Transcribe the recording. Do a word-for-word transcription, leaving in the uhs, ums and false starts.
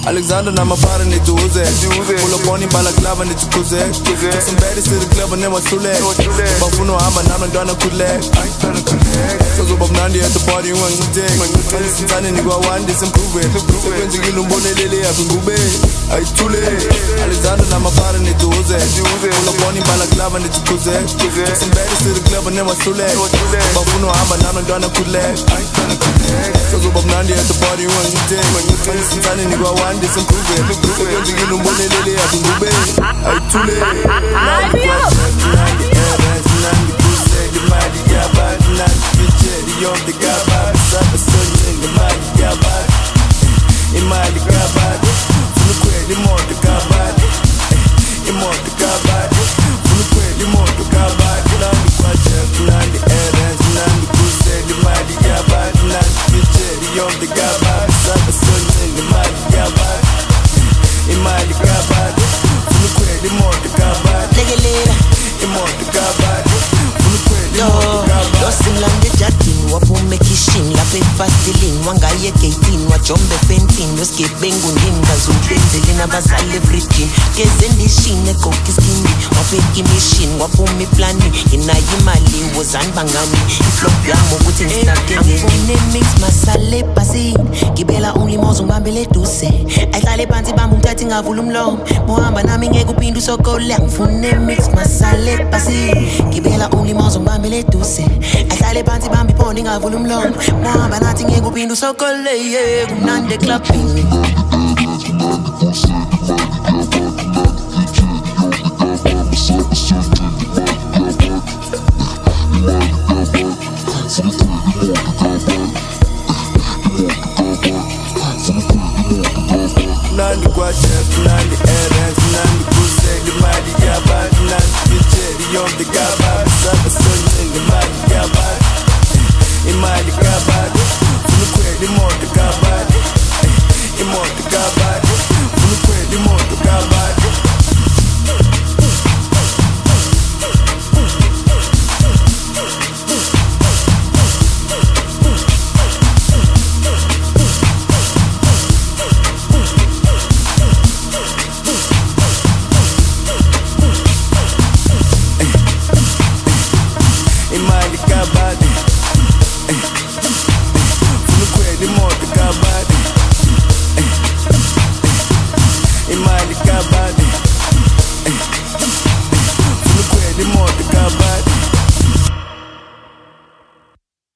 Alexander na mapara nituuze Pull up on him balaklava nitukuze Took some baddies to the club and then was too late Bafuno hamba nami ntwana khuleka Sozoba mnandi at the party ungangiteki Sithane nikwa one day simprove Sekwenzekile umbonelele yaphi ngube ayithule Alexander na mapara nituuze Pull up on him balaklava nitukuze Took some baddies to the club and then was too late Bafuno hamba nami ntwana khuleka Sozoba mnandi at the party ungangiteki Sithane nikwa one day simprove Sekwenzekile umbonelele yaphi ngube ayithule Nandi errands, nandi kusedi mali yabadi Nandi kichedi yonke kabadi Saba sonyenga mali yabadi Imali kabadi Funu kweli moto kabadi Imoto kabadi Funu kweli moto kabadi Nandi kwa chef, nandi errands, nandi kusedi mali yabadi Nandi kichedi yonke kabadi Saba sonyenga mali yabadi Imali kabadi Funu kweli moto kabadi Legelera Imoto kabadi Funu kweli Yo, moto kabadi yo simlande jatin wapume kishin lape fastilin wangaye eighteen wajombe fentin wesgebengu ndini ngazubenzeli nabazali everything kezendishine kokiskindi wapeki mission wapumi plani inayi imali wozani bangani iflop yami ukuthi ngistateni ngifune mix masale basi gibela only mozo ngibambele duse ayihlale phansi bamba umthathi ngavula umlomo mohamba nami ngeke uphinde usokole ngifune mix masale basi gibela only mozo ngibambele duse ayihlale phansi bamba iphone ngavula umlomo mohamba nathi ngeke uphinde usokole yeah kunande clubbing Nandi kwa chef, nandi